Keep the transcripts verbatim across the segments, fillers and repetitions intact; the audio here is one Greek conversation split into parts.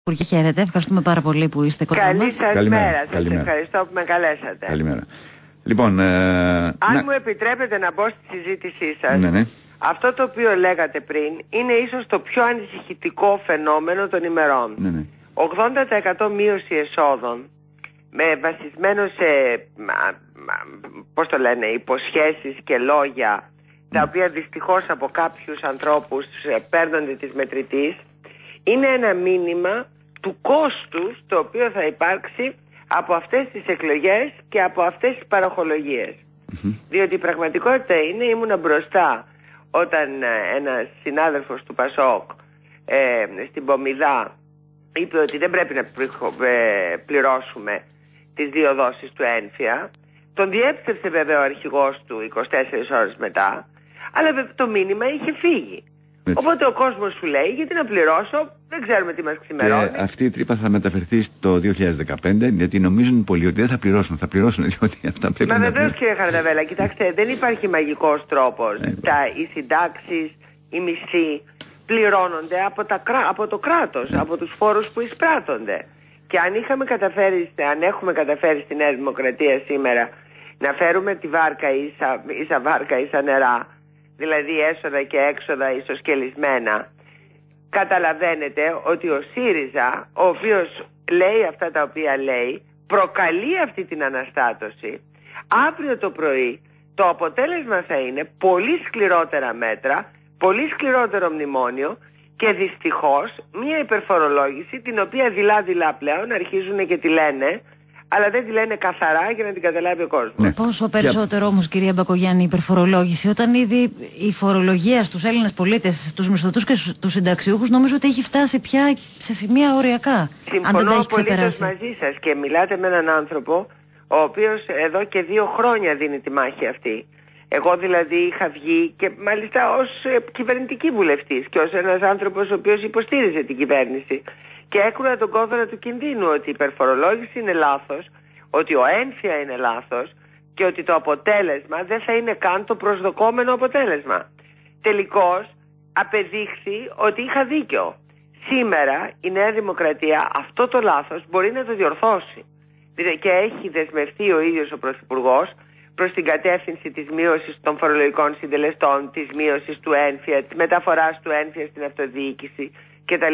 Υπουργέ, χαίρετε. Ευχαριστούμε πάρα πολύ που είστε κοντά μας. Καλή σας μέρα. Σας ευχαριστώ που με καλέσατε. Καλημέρα. Λοιπόν, ε, αν να... μου επιτρέπετε να μπω στη συζήτησή σας, ναι, ναι. αυτό το οποίο λέγατε πριν είναι ίσως το πιο ανησυχητικό φαινόμενο των ημερών. Ναι, ναι. ογδόντα τοις εκατό μείωση εσόδων, με βασισμένο σε, μα, μα, πώς το λένε, υποσχέσεις και λόγια, ναι, τα οποία δυστυχώς από κάποιους ανθρώπους παίρνονται της μετρητής, είναι ένα μήνυμα του κόστους το οποίο θα υπάρξει από αυτές τις εκλογές και από αυτές τις παροχολογίες. Mm-hmm. Διότι η πραγματικότητα είναι, ήμουνα μπροστά όταν ένας συνάδελφος του Πασόκ ε, στην Πομιδά είπε ότι δεν πρέπει να πληρώσουμε τις δύο δόσεις του ένφια. Τον διέψευσε βέβαια ο αρχηγός του είκοσι τέσσερις ώρες μετά, αλλά το μήνυμα είχε φύγει. Έτσι. Οπότε ο κόσμος σου λέει, γιατί να πληρώσω, δεν ξέρουμε τι μας ξημερώνει. Και αυτή η τρύπα θα μεταφερθεί στο δύο χιλιάδες δεκαπέντε, γιατί νομίζουν πολλοί ότι δεν θα πληρώσουν. Θα πληρώσουν, διότι αυτά πρέπει Μα να. Μα βεβαίως, κύριε Χαρδαβέλα, κοιτάξτε, δεν υπάρχει μαγικός τρόπος. Ε, τα, οι συντάξεις, οι μισθοί πληρώνονται από, τα, από το κράτος, ε. από τους φόρους που εισπράττονται. Και αν είχαμε καταφέρει, αν έχουμε καταφέρει στη Νέα Δημοκρατία σήμερα να φέρουμε τη βάρκα ίσα, ίσα βάρκα ίσα νερά, δηλαδή έσοδα και έξοδα ισοσκελισμένα, καταλαβαίνετε ότι ο ΣΥΡΙΖΑ, ο οποίος λέει αυτά τα οποία λέει, προκαλεί αυτή την αναστάτωση. Αύριο το πρωί το αποτέλεσμα θα είναι πολύ σκληρότερα μέτρα, πολύ σκληρότερο μνημόνιο και δυστυχώς μια υπερφορολόγηση την οποία δειλά-δειλά πλέον αρχίζουν και τη λένε, αλλά δεν τη λένε καθαρά για να την καταλάβει ο κόσμος. Ναι. Πόσο περισσότερο όμως, κυρία Μπακογιάννη, η υπερφορολόγηση, όταν ήδη η φορολογία στους Έλληνες πολίτες, στους μισθωτούς και στους συνταξιούχους, νομίζω ότι έχει φτάσει πια σε σημεία οριακά. Συμφωνώ απολύτως μαζί σας και μιλάτε με έναν άνθρωπο ο οποίος εδώ και δύο χρόνια δίνει τη μάχη αυτή. Εγώ δηλαδή είχα βγει και μάλιστα ως ε, κυβερνητική βουλευτής και ως ένας άνθρωπος ο οποίος υποστήριζε την κυβέρνηση. Και έκουνα τον κόδωνα του κινδύνου ότι η υπερφορολόγηση είναι λάθος, ότι ο ένφια είναι λάθος και ότι το αποτέλεσμα δεν θα είναι καν το προσδοκόμενο αποτέλεσμα. Τελικώς απεδείχθη ότι είχα δίκιο. Σήμερα η Νέα Δημοκρατία αυτό το λάθος μπορεί να το διορθώσει. Και έχει δεσμευτεί ο ίδιος ο Πρωθυπουργός προς την κατεύθυνση της μείωσης των φορολογικών συντελεστών, της μείωσης του ένφια, της μεταφοράς του ένφια στην αυτοδιοίκηση κτλ.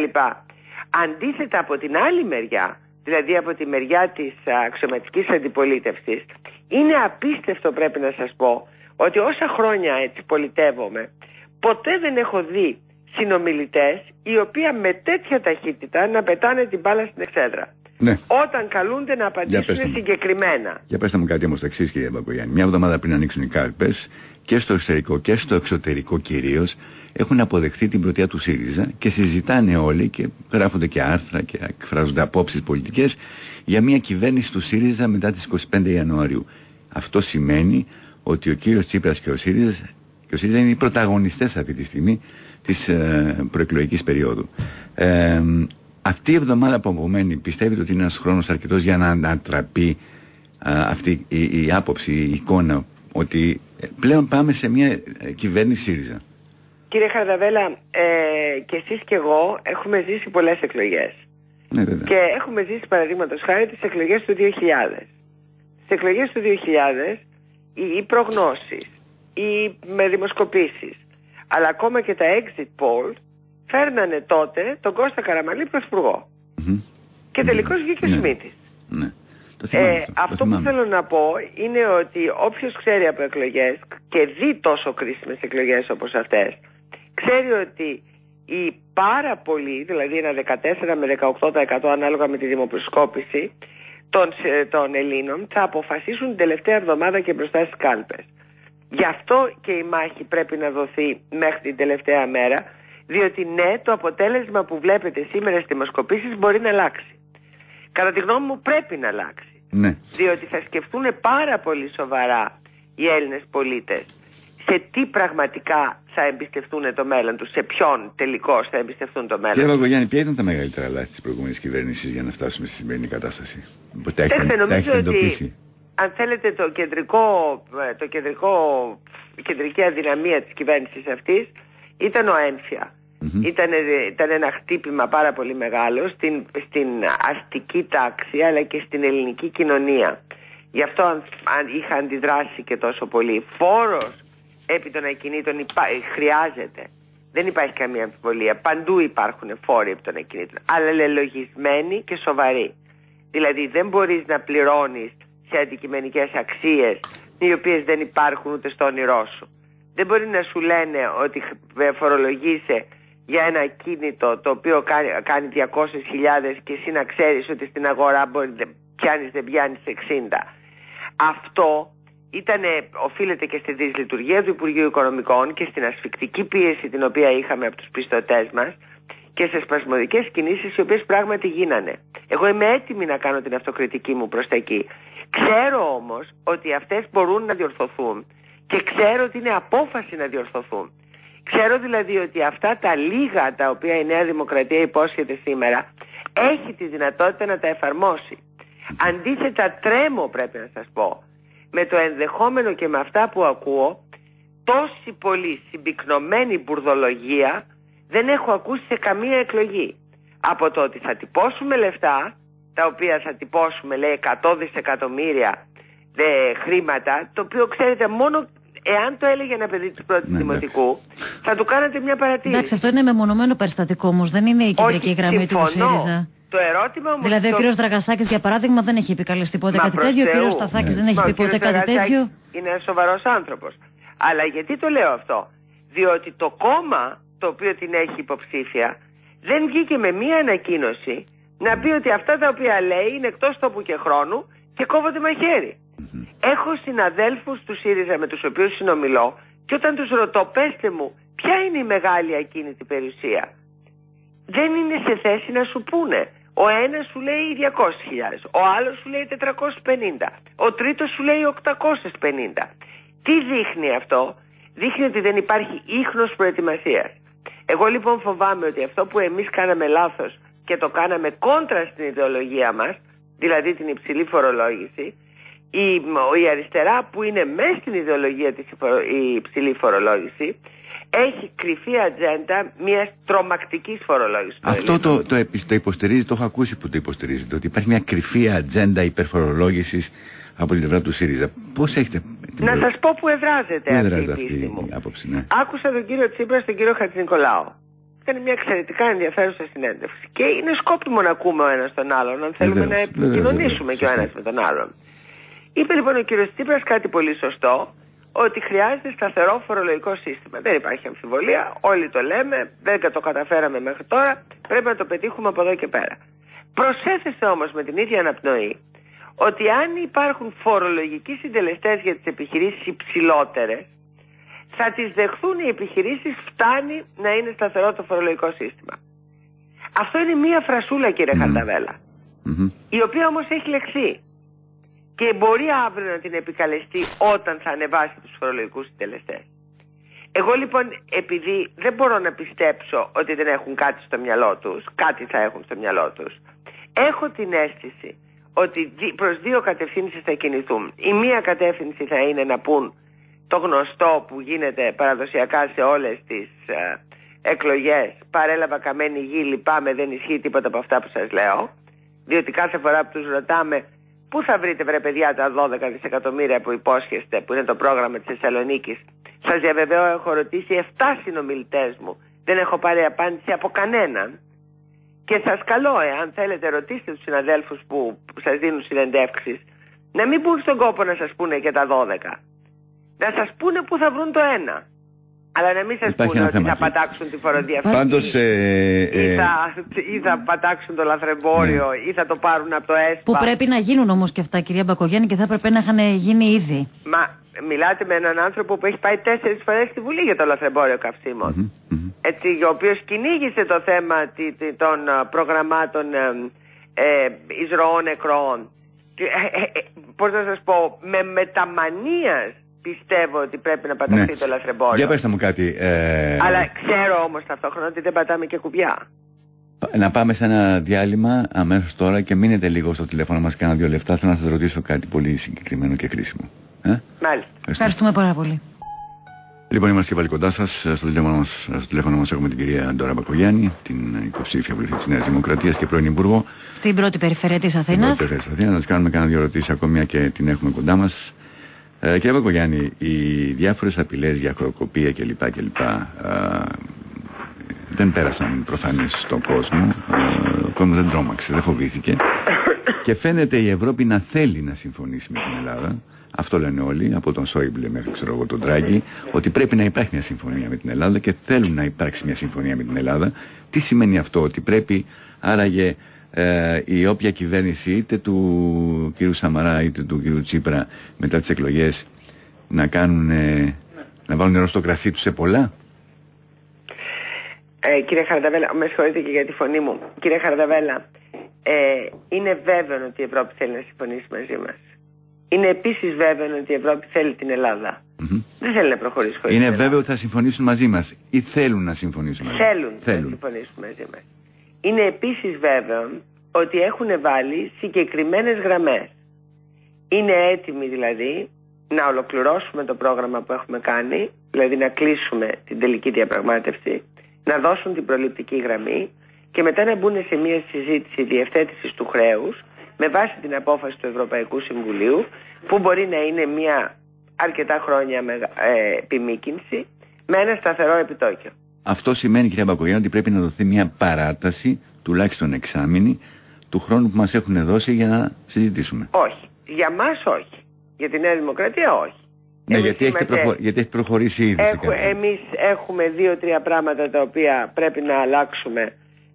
Αντίθετα από την άλλη μεριά, δηλαδή από τη μεριά της αξιωματικής αντιπολίτευσης, είναι απίστευτο, πρέπει να σας πω, ότι όσα χρόνια έτσι πολιτεύομαι, ποτέ δεν έχω δει συνομιλητές οι οποίοι με τέτοια ταχύτητα να πετάνε την μπάλα στην εξέδρα. Ναι. Όταν καλούνται να απαντήσουν συγκεκριμένα. Για πέστε μου κάτι όμως το εξής, κυρία Μπακογιάννη. Μια εβδομάδα πριν ανοίξουν οι κάλπες, και στο εξωτερικό και στο εξωτερικό κυρίως, έχουν αποδεχθεί την πρωτεία του ΣΥΡΙΖΑ και συζητάνε όλοι και γράφονται και άρθρα και εκφράζονται απόψεις πολιτικές για μια κυβέρνηση του ΣΥΡΙΖΑ μετά τις είκοσι πέντε Ιανουαρίου. Αυτό σημαίνει ότι ο κύριος Τσίπρας και ο ΣΥΡΙΖΑ, και ο ΣΥΡΙΖΑ είναι οι πρωταγωνιστές αυτή τη στιγμή της ε, προεκλογικής περίοδου. Ε, αυτή η εβδομάδα που απομένει, πιστεύετε ότι είναι ένας χρόνος αρκετός για να ανατραπεί ε, αυτή η, η άποψη, η εικόνα ότι πλέον πάμε σε μια κυβέρνηση ΣΥΡΙΖΑ? Κύριε Χαρδαβέλα, ε, και εσείς και εγώ έχουμε ζήσει πολλές εκλογές. Ναι, και έχουμε ζήσει παραδείγματος χάρη τις εκλογές του δύο χιλιάδες. Στις εκλογές του δύο χιλιάδες οι, οι προγνώσεις, οι με δημοσκοπήσεις, αλλά ακόμα και τα exit poll φέρνανε τότε τον Κώστα Καραμανλή πρωθυπουργό. Mm-hmm. Και τελικώς βγήκε ο ναι. Σμίτης. Ναι. Το θυμάμαι, ε, αυτό, αυτό το που θέλω να πω είναι ότι όποιος ξέρει από εκλογές και δει τόσο κρίσιμες εκλογές όπως αυτές, ξέρει ότι οι πάρα πολλοί, δηλαδή ένα δεκατέσσερα με δεκαοκτώ τοις εκατό ανάλογα με τη δημοσκόπηση των, των Ελλήνων, θα αποφασίσουν την τελευταία εβδομάδα και μπροστά στις κάλπες. Γι' αυτό και η μάχη πρέπει να δοθεί μέχρι την τελευταία μέρα, διότι ναι, το αποτέλεσμα που βλέπετε σήμερα στις δημοσκοπήσεις μπορεί να αλλάξει. Κατά τη γνώμη μου πρέπει να αλλάξει. Ναι. Διότι θα σκεφτούν πάρα πολύ σοβαρά οι Έλληνες πολίτες σε τι πραγματικά θα εμπιστευτούν το μέλλον τους, σε ποιον τελικώς θα εμπιστευτούν το μέλλον. Κύριε Μπακογιάννη, ποια ήταν τα μεγαλύτερα λάθη της προηγούμενης κυβέρνησης για να φτάσουμε στη σημερινή κατάσταση? Έχετε, νομίζω ότι αν θέλετε το κεντρικό, το κεντρικό, η κεντρική αδυναμία της κυβέρνησης αυτής ήταν ο ένφια. Mm. Mm-hmm. Ήταν, ήταν ένα χτύπημα πάρα πολύ μεγάλο στην, στην αστική τάξη αλλά και στην ελληνική κοινωνία. Γι' αυτό αν, αν είχα αντιδράσει και τόσο πολύ. Φόρος επί των ακινήτων υπά, χρειάζεται. Δεν υπάρχει καμία αμφιβολία. Παντού υπάρχουν φόροι επί των ακινήτων. Αλλά λελογισμένοι και σοβαροί. Δηλαδή δεν μπορείς να πληρώνεις σε αντικειμενικές αξίες οι οποίες δεν υπάρχουν ούτε στο όνειρό σου. Δεν μπορεί να σου λένε ότι φορολογείσαι για ένα ακίνητο το οποίο κάνει, κάνει διακόσιες χιλιάδες και εσύ να ξέρεις ότι στην αγορά μπορεί, πιάνεις δεν πιάνεις εξήντα. Αυτό ήτανε, οφείλεται και στη δυσλειτουργία του Υπουργείου Οικονομικών και στην ασφικτική πίεση την οποία είχαμε από τους πιστωτές μας και σε σπασμωδικές κινήσεις οι οποίες πράγματι γίνανε. Εγώ είμαι έτοιμη να κάνω την αυτοκριτική μου προς τα εκεί. Ξέρω όμως ότι αυτές μπορούν να διορθωθούν και ξέρω ότι είναι απόφαση να διορθωθούν. Ξέρω δηλαδή ότι αυτά τα λίγα τα οποία η Νέα Δημοκρατία υπόσχεται σήμερα έχει τη δυνατότητα να τα εφαρμόσει. Αντίθετα τρέμω, πρέπει να σας πω, με το ενδεχόμενο και με αυτά που ακούω, τόση πολύ συμπυκνωμένη μπουρδολογία δεν έχω ακούσει σε καμία εκλογή. Από το ότι θα τυπώσουμε λεφτά, τα οποία θα τυπώσουμε λέει εκατό δισεκατομμύρια δε, χρήματα, το οποίο ξέρετε μόνο εάν το έλεγε ένα παιδί του πρώτου ναι, δημοτικού ναι. θα του κάνατε μια παρατήρηση. Εντάξει, αυτό είναι μεμονωμένο περιστατικό όμως, δεν είναι η κεντρική γραμμή του ΣΥΡΙΖΑ. Το ερώτημα όμως δηλαδή, το... ο κύριος Δραγασάκης, για παράδειγμα, δεν έχει επικαλεστεί ποτέ κάτι τέτοιο. Ο κύριος Σταθάκης ναι. δεν έχει πει ποτέ κάτι τέτοιο. Είναι ένας σοβαρός άνθρωπος. Αλλά γιατί το λέω αυτό? Διότι το κόμμα το οποίο την έχει υποψήφια δεν βγήκε με μία ανακοίνωση να πει ότι αυτά τα οποία λέει είναι εκτός τόπου και χρόνου και κόβονται μαχαίρι. Mm-hmm. Έχω συναδέλφους του ΣΥΡΙΖΑ με τους οποίους συνομιλώ και όταν τους ρωτώ, πέστε μου, ποια είναι η μεγάλη ακίνητη περιουσία, δεν είναι σε θέση να σου πούνε. Ο ένας σου λέει διακόσιες χιλιάδες, ο άλλος σου λέει τετρακόσιες πενήντα, ο τρίτος σου λέει οκτακόσιες πενήντα. Τι δείχνει αυτό? Δείχνει ότι δεν υπάρχει ίχνος προετοιμασίας. Εγώ λοιπόν φοβάμαι ότι αυτό που εμείς κάναμε λάθος και το κάναμε κόντρα στην ιδεολογία μας, δηλαδή την υψηλή φορολόγηση, η, η αριστερά που είναι μέσα στην ιδεολογία της η υψηλή φορολόγηση, έχει κρυφή ατζέντα μιας τρομακτικής φορολόγησης. Αυτό το, το, το υποστηρίζει, το έχω ακούσει που το υποστηρίζετε, ότι υπάρχει μια κρυφή ατζέντα υπερφορολόγησης από την πλευρά του ΣΥΡΙΖΑ. Πώς έχετε... Να σας πω που εδράζεται αυτή η πίστη μου. Άποψη, ναι. Άκουσα τον κύριο Τσίπρα στον κύριο Χατζηνικολάου. Ήταν μια εξαιρετικά ενδιαφέρουσα συνέντευξη. Και είναι σκόπιμο να ακούμε ο ένας τον άλλον, αν θέλουμε βεβαίως, να επικοινωνήσουμε και ο ένας με τον άλλον. Είπε λοιπόν ο κύριος Τσίπρας κάτι πολύ σωστό, ότι χρειάζεται σταθερό φορολογικό σύστημα. Δεν υπάρχει αμφιβολία, όλοι το λέμε, δεν το καταφέραμε μέχρι τώρα, πρέπει να το πετύχουμε από εδώ και πέρα. Προσέθεσε όμως με την ίδια αναπνοή ότι αν υπάρχουν φορολογικοί συντελεστές για τις επιχειρήσεις υψηλότερες, θα τις δεχθούν οι επιχειρήσεις, φτάνει να είναι σταθερό το φορολογικό σύστημα. Αυτό είναι μία φρασούλα, κύριε mm. Χαρταβέλα, mm-hmm. η οποία όμως έχει λεχθεί και μπορεί αύριο να την επικαλεστεί όταν θα ανεβάσει τους φορολογικούς συντελεστές. Εγώ λοιπόν, επειδή δεν μπορώ να πιστέψω ότι δεν έχουν κάτι στο μυαλό τους, κάτι θα έχουν στο μυαλό τους, έχω την αίσθηση ότι προς δύο κατευθύνσεις θα κινηθούν. Η μία κατεύθυνση θα είναι να πούν το γνωστό που γίνεται παραδοσιακά σε όλες τις ε, εκλογές, παρέλαβα καμένη γη, λυπάμαι, δεν ισχύει τίποτα από αυτά που σας λέω, διότι κάθε φορά που τους ρωτάμε πού θα βρείτε βρε παιδιά τα δώδεκα δισεκατομμύρια που υπόσχεστε, που είναι το πρόγραμμα της Θεσσαλονίκης, σας διαβεβαιώ, έχω ρωτήσει επτά συνομιλητές μου, δεν έχω πάρει απάντηση από κανέναν. Και σας καλώ, εάν θέλετε, ρωτήστε τους συναδέλφους που, που σας δίνουν συνεντεύξεις, να μην μπουν στον κόπο να σας πούνε και τα δώδεκα. Να σας πούνε που θα βρουν το ένα. Αλλά να μην σας πούνε ότι θα πατάξουν τη φοροδιαφυγή. Πάντως, ε, ε, ή, θα, ή θα πατάξουν το λαθρεμπόριο, ναι. ή θα το πάρουν από το ΕΣΠΑ. Που πρέπει να γίνουν όμως και αυτά, κυρία Μπακογιάννη, και θα έπρεπε να είχαν γίνει ήδη. Μα μιλάτε με έναν άνθρωπο που έχει πάει τέσσερις φορές στη Βουλή για το λαθρεμπόριο καυσίμων. Mm-hmm, mm-hmm. Έτσι, ο οποίος κυνήγησε το θέμα των προγραμμάτων ε, ε, εισρωών νεκρών. Ε, ε, ε, πώς να σας πω, με μεταμανίας πιστεύω ότι πρέπει να παταχθεί ναι. το λαθρεμπόριο. Για πέστε μου κάτι. Ε... Αλλά ξέρω όμως ταυτόχρονα ότι δεν πατάμε και κουμπιά. Να πάμε σε ένα διάλειμμα αμέσως τώρα και μείνετε λίγο στο τηλέφωνο μας κάνα δύο λεπτά. Θέλω να σας ρωτήσω κάτι πολύ συγκεκριμένο και κρίσιμο. Ε? Μάλιστα. Ευχαριστούμε πάρα πολύ. Λοιπόν, είμαστε και πάλι κοντά σας. Στο τηλέφωνο μας, στο τηλέφωνο μας έχουμε την κυρία Ντόρα Μπακογιάννη, την υποψήφια βουλευτή της Νέας Δημοκρατίας και πρώην Υπουργό. Στην πρώτη περιφέρεια της Αθήνας. Στην πρώτη περιφέρεια της Αθήνας. Να της κάνουμε κάνα δύο ερωτήσεις ακόμη και την έχουμε κοντά μας. Ε, κύριε Μπακογιάννη, οι διάφορες απειλές για χρεοκοπία κλπ. κλπ ε, δεν πέρασαν προφανές στον κόσμο. Ε, ο κόσμος δεν τρόμαξε, δεν φοβήθηκε. Και φαίνεται η Ευρώπη να θέλει να συμφωνήσει με την Ελλάδα. Αυτό λένε όλοι, από τον Σόιμπλε μέχρι ξέρω εγώ, τον Τράγκη, ότι πρέπει να υπάρχει μια συμφωνία με την Ελλάδα και θέλουν να υπάρξει μια συμφωνία με την Ελλάδα. Τι σημαίνει αυτό, ότι πρέπει άραγε ε, η όποια κυβέρνηση είτε του κ. Σαμαρά είτε του κ. Τσίπρα μετά τις εκλογές να κάνουν, ε, να βάλουν νερό στο κρασί τους σε πολλά? Ε, κύριε Χαρδαβέλα, με συγχωρείτε και για τη φωνή μου. Κύριε Χαρδαβέλα, ε, είναι βέβαιο ότι η Ευρώπη θέλει να συμφωνήσει μαζί μας. Είναι επίσης βέβαιο ότι η Ευρώπη θέλει την Ελλάδα. Mm-hmm. Δεν θέλει να προχωρήσει χωρίς. Είναι βέβαιο ότι θα συμφωνήσουν μαζί μας ή θέλουν να συμφωνήσουν μαζί μας? Θέλουν, θέλουν να συμφωνήσουν μαζί μας. Είναι επίσης βέβαιο ότι έχουν βάλει συγκεκριμένες γραμμές. Είναι έτοιμοι δηλαδή να ολοκληρώσουμε το πρόγραμμα που έχουμε κάνει, δηλαδή να κλείσουμε την τελική διαπραγμάτευση, να δώσουν την προληπτική γραμμή και μετά να μπουν σε μια συζήτηση διευθέτησης του χρέους με βάση την απόφαση του Ευρωπαϊκού Συμβουλίου, που μπορεί να είναι μια αρκετά χρόνια με, ε, επιμήκυνση με ένα σταθερό επιτόκιο. Αυτό σημαίνει, κυρία Μπακογιάννη, ότι πρέπει να δοθεί μια παράταση, τουλάχιστον εξάμηνη, του χρόνου που μας έχουν δώσει για να συζητήσουμε. Όχι. Για μας όχι. Για τη Νέα Δημοκρατία όχι. Ναι, γιατί, είμαστε... έχετε προχω... γιατί έχει προχωρήσει ήδη. Έχου... Εμείς έχουμε δύο-τρία πράγματα τα οποία πρέπει να αλλάξουμε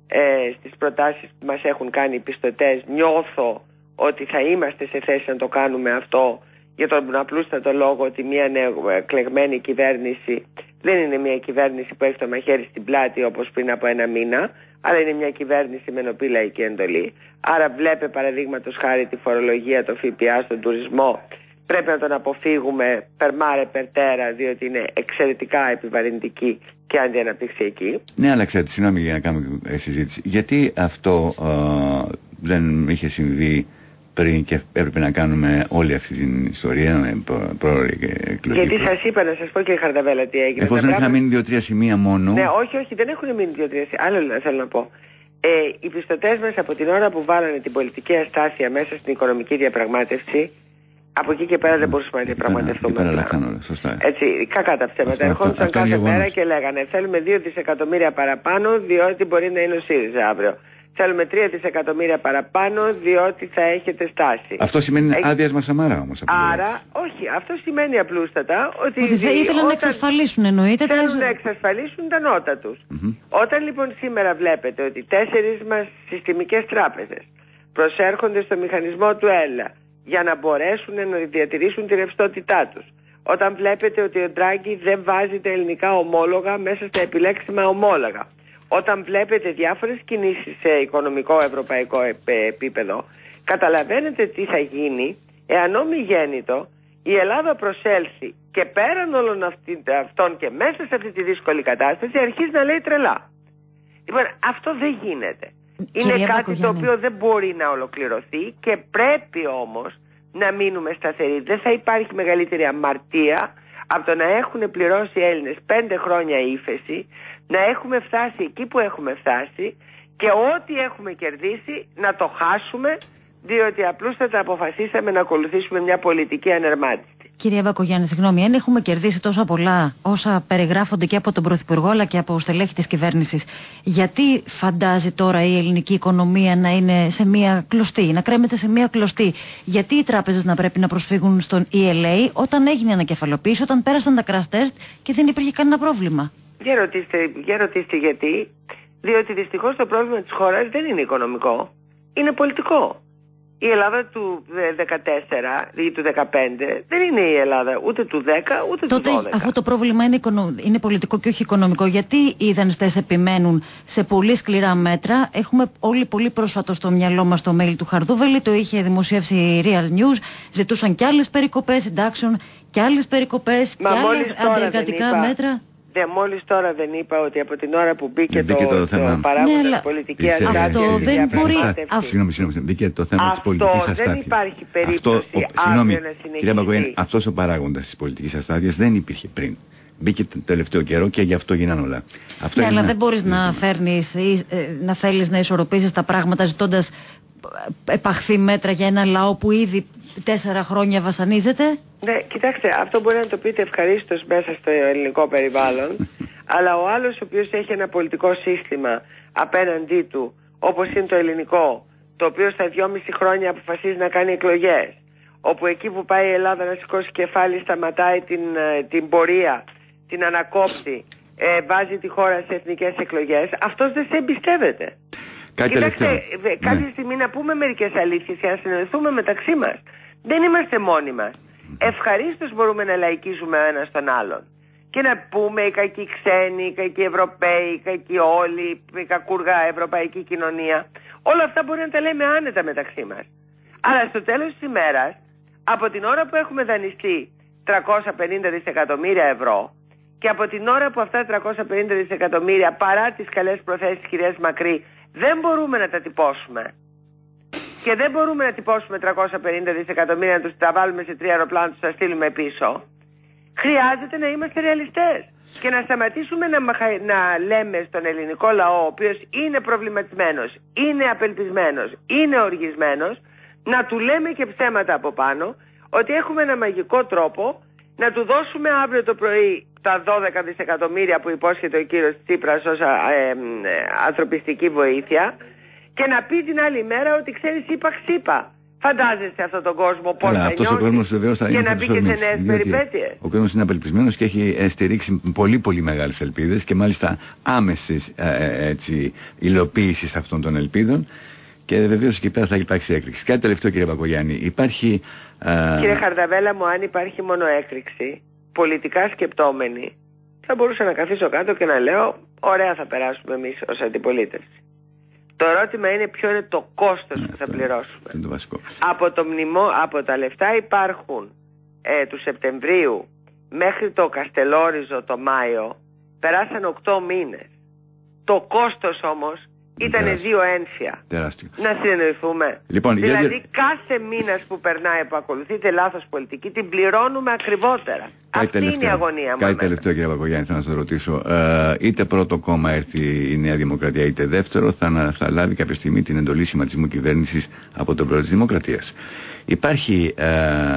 Ε, στις προτάσεις που μας έχουν κάνει οι πιστωτές. Νιώθω ότι θα είμαστε σε θέση να το κάνουμε αυτό, για τον απλούστατο λόγο ότι μια νεοεκλεγμένη κυβέρνηση δεν είναι μια κυβέρνηση που έχει το μαχαίρι στην πλάτη όπως πριν από ένα μήνα, αλλά είναι μια κυβέρνηση με νοπή λαϊκή εντολή. Άρα βλέπε παραδείγματος χάρη τη φορολογία, το ΦΠΑ στον τουρισμό, πρέπει να τον αποφύγουμε περμάρε περτέρα, διότι είναι εξαιρετικά επιβαρυντική και αντιαναπτυξιακή. Ναι, αλλά ξέρετε, συγγνώμη για να κάνουμε συζήτηση. Γιατί αυτό ε, δεν είχε συμβεί πριν και έπρεπε να κάνουμε όλη αυτή την ιστορία με πρόορη εκλογή? Γιατί σας είπα να σας πω, κύριε Χαρδαβέλα, τι έγινε. Εφόσον έχουν μείνει δύο-τρία σημεία μόνο. Ναι, όχι, όχι, δεν έχουν μείνει δύο-τρία σημεία. Άλλο θέλω να πω. Ε, οι πιστωτές μας από την ώρα που βάλανε την πολιτική αστάθεια μέσα στην οικονομική διαπραγμάτευση, από εκεί και πέρα δεν μπορούσαμε να διαπραγματευτούμε. Έτσι, κακά τα ψέματα. Ερχόντουσαν κάθε μέρα και λέγανε θέλουμε δύο δισεκατομμύρια παραπάνω διότι μπορεί να είναι ο ΣΥΡΙΖΑ αύριο. Θέλουμε τρία δισεκατομμύρια παραπάνω διότι θα έχετε στάση. Αυτό σημαίνει Έχ... άδειασμα Σαμαρά όμως. Άρα, όχι, αυτό σημαίνει απλούστατα ότι, ότι θα ήθελαν όταν... να εξασφαλίσουν, εννοείται. Θέλουν να εξασφαλίσουν τα νότα τους. Mm-hmm. Όταν λοιπόν σήμερα βλέπετε ότι τέσσερις μας συστημικές τράπεζες προσέρχονται στο μηχανισμό του ΕΛΑ για να μπορέσουν να διατηρήσουν τη ρευστότητά τους, όταν βλέπετε ότι ο Ντράγκη δεν βάζει τα ελληνικά ομόλογα μέσα στα επιλέξιμα ομόλογα, όταν βλέπετε διάφορες κινήσεις σε οικονομικό ευρωπαϊκό επίπεδο, καταλαβαίνετε τι θα γίνει εάν ομιγέννητο η Ελλάδα προσέλθει και πέραν όλων αυτών και μέσα σε αυτή τη δύσκολη κατάσταση αρχίζει να λέει τρελά. Λοιπόν, αυτό δεν γίνεται. Είναι Κυρία κάτι Μπακογιάννη. Το οποίο δεν μπορεί να ολοκληρωθεί και πρέπει όμως να μείνουμε σταθεροί. Δεν θα υπάρχει μεγαλύτερη αμαρτία από το να έχουν πληρώσει οι Έλληνες πέντε χρόνια ύφεση, να έχουμε φτάσει εκεί που έχουμε φτάσει και ό,τι έχουμε κερδίσει να το χάσουμε, διότι απλούστατα αποφασίσαμε να ακολουθήσουμε μια πολιτική ανερμάτιστη. Κυρία Μπακογιάννη, συγγνώμη, αν έχουμε κερδίσει τόσα πολλά όσα περιγράφονται και από τον Πρωθυπουργό αλλά και από στελέχη της κυβέρνησης, γιατί φαντάζει τώρα η ελληνική οικονομία να είναι σε μία κλωστή, να κρέμεται σε μία κλωστή? Γιατί οι τράπεζες να πρέπει να προσφύγουν στον ι ελ έι όταν έγινε ανακεφαλοποίηση, όταν πέρασαν τα crash test και δεν υπήρχε κανένα πρόβλημα? Για ρωτήστε, για ρωτήστε γιατί. Διότι δυστυχώς το πρόβλημα της χώρας δεν είναι οικονομικό, είναι πολιτικό. Η Ελλάδα του δεκατέσσερα ή του δεκαπέντε δεν είναι η Ελλάδα ούτε του δέκα ούτε Τότε, του δώδεκα. Αυτό το πρόβλημα είναι, οικονο... είναι πολιτικό και όχι οικονομικό. Γιατί οι δανειστές επιμένουν σε πολύ σκληρά μέτρα? Έχουμε όλοι πολύ πρόσφατο στο μυαλό μας το mail του Χαρδούβελη, το είχε δημοσιεύσει η Real News. Ζητούσαν κι άλλες περικοπές συντάξεων, κι άλλες περικοπές, κι άλλες αντιεργατικά μέτρα. Δε, μόλις τώρα δεν είπα ότι από την ώρα που μπήκε, μπήκε το, το, το παράγοντα ναι, πολιτική αστάθεια. Αυτό δεν μπορεί. Συγγνώμη, συγγνώμη, μπήκε το θέμα της πολιτικής αστάθειας. Αυτό δεν υπάρχει περίπτωση αύριο να συνεχίσει. Κυρία Μπακογιάννη, αυτός ο παράγοντας της πολιτικής αστάθειας δεν υπήρχε πριν. Μπήκε το τελευταίο καιρό και γι' αυτό γίνανε όλα. Αυτό ναι, είναι... αλλά δεν μπορείς να φέρνεις ή να θέλεις να ισορροπήσεις τα πράγματα ζητώντας επαχθή μέτρα για ένα λαό που ήδη τέσσερα χρόνια βασανίζεται. Ναι, κοιτάξτε, αυτό μπορεί να το πείτε ευχαρίστως μέσα στο ελληνικό περιβάλλον, αλλά ο άλλος ο οποίος έχει ένα πολιτικό σύστημα απέναντί του, όπως είναι το ελληνικό, το οποίο στα δυόμιση χρόνια αποφασίζει να κάνει εκλογές, όπου εκεί που πάει η Ελλάδα να σηκώσει κεφάλι σταματάει την, την πορεία, την ανακόψει, ε, βάζει τη χώρα σε εθνικές εκλογές, αυτός δεν σε εμπιστεύεται. Κάτι Κοιτάξτε, τελευταίο. κάποια ναι. στιγμή να πούμε μερικές αλήθειες και να συνεννοηθούμε μεταξύ μας. Δεν είμαστε μόνοι μας. Ευχαρίστως μπορούμε να λαϊκίζουμε ο ένας τον άλλον. Και να πούμε οι κακοί ξένοι, οι κακοί Ευρωπαίοι, οι κακοί όλοι, η κακούργα ευρωπαϊκή κοινωνία. Όλα αυτά μπορεί να τα λέμε άνετα μεταξύ μας. Αλλά στο τέλος της ημέρας, από την ώρα που έχουμε δανειστεί τριακόσια πενήντα δισεκατομμύρια ευρώ και από την ώρα που αυτά τα τριακόσια πενήντα δισεκατομμύρια, παρά τις καλές προθέσεις της κυρίας Μακρύ, δεν μπορούμε να τα τυπώσουμε. Και δεν μπορούμε να τυπώσουμε τριακόσια πενήντα δισεκατομμύρια, να τους τα βάλουμε σε τρία αεροπλάνα, να τους τα στείλουμε πίσω. Χρειάζεται να είμαστε ρεαλιστές και να σταματήσουμε να, να λέμε στον ελληνικό λαό, ο οποίος είναι προβληματισμένος, είναι απελπισμένος, είναι οργισμένος, να του λέμε και ψέματα από πάνω, ότι έχουμε ένα μαγικό τρόπο να του δώσουμε αύριο το πρωί τα δώδεκα δισεκατομμύρια που υπόσχεται ο κύριος Τσίπρας ως ε, ε, ε, ανθρωπιστική βοήθεια, και να πει την άλλη μέρα ότι ξέρεις είπα ξύπα. Φαντάζεσαι αυτόν τον κόσμο πώς θα νιώσει και να μπει και σε νέες περιπέτειες. Ο κόσμος είναι απελπισμένος και έχει στηρίξει πολύ πολύ μεγάλες ελπίδες και μάλιστα άμεσης ε, έτσι, υλοποίησης αυτών των ελπίδων, και βεβαίως εκεί πέρα θα υπάρξει έκρηξη. Κάτι τελευταίο, κύριε Μπακογιάννη, υπάρχει... Ε... Κύριε Χαρδαβέλα μου, αν υπάρχει μόνο έκρηξη, πολιτικά σκεπτόμενη, θα μπορούσα να καθίσω κάτω και να λέω ωραία θα περάσουμε εμείς ως αντιπολίτευση. Το ερώτημα είναι ποιο είναι το κόστος ναι, που θα πληρώσουμε. Είναι το βασικό. Από, το μνημό, από τα λεφτά υπάρχουν ε, του Σεπτεμβρίου μέχρι το Καστελόριζο το Μάιο, περάσαν οκτώ μήνες. Το κόστος όμως ήταν δύο ένφια. Τεράστιο. Να συνεννοηθούμε. Λοιπόν, δηλαδή για... κάθε μήνας που περνάει που ακολουθείτε λάθος πολιτική την πληρώνουμε ακριβότερα. Κάτι Αυτή τελευταίο. είναι η αγωνία μας. Κάτι τελευταίο, κύριε Μπακογιάννη, θα να σας ρωτήσω. Ε, είτε πρώτο κόμμα έρθει η Νέα Δημοκρατία, είτε δεύτερο, θα, θα λάβει κάποια στιγμή την εντολή σχηματισμού κυβέρνησης από τον πρόεδρο της Δημοκρατίας. Υπάρχει ε,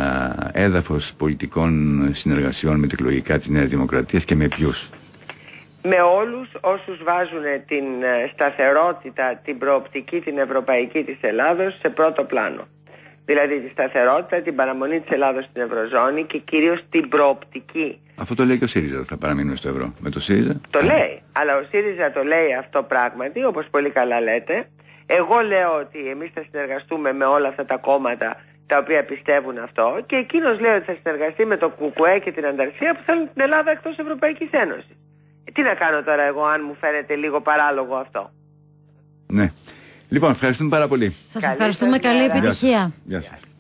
έδαφος πολιτικών συνεργασιών με εκλογικά της Νέας Δημοκρατίας και με ποιους? Με όλους όσους βάζουν την σταθερότητα, την προοπτική, την ευρωπαϊκή της Ελλάδος σε πρώτο πλάνο. Δηλαδή τη σταθερότητα, την παραμονή της Ελλάδος στην Ευρωζώνη και κυρίως την προοπτική. Αυτό το λέει και ο ΣΥΡΙΖΑ, θα παραμείνουμε στο ευρώ. Με το ΣΥΡΙΖΑ. Το λέει, αλλά ο ΣΥΡΙΖΑ το λέει αυτό πράγματι, όπως πολύ καλά λέτε. Εγώ λέω ότι εμείς θα συνεργαστούμε με όλα αυτά τα κόμματα τα οποία πιστεύουν αυτό, και εκείνος λέει ότι θα συνεργαστεί με το ΚΚΕ και την Ανταρσία που θέλουν την Ελλάδα εκτός Ευρωπαϊκής Ένωσης. Τι να κάνω τώρα εγώ, αν μου φαίνεται λίγο παράλογο αυτό? Ναι. Λοιπόν, ευχαριστούμε πάρα πολύ. Σας ευχαριστούμε, καλή επιτυχία. Γεια σας.